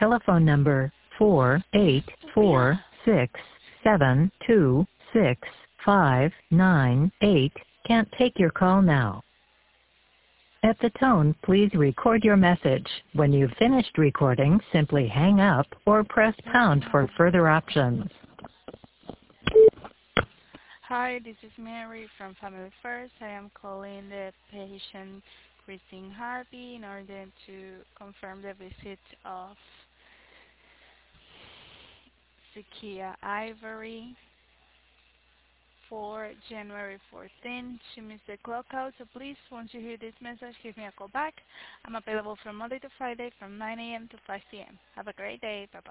telephone number 48467265598 can't take your call now. At the tone, please record your message. When you've finished recording, simply hang up or press pound for further options. Hi, this is Mary from Family First. I am calling the patient Christine Harvey in order to confirm the visit of Zakia Ivory for January 14th. She missed the clock out, so please, once you hear this message, give me a call back. I'm available from Monday to Friday from 9 a.m. to 5 p.m. Have a great day. Bye-bye.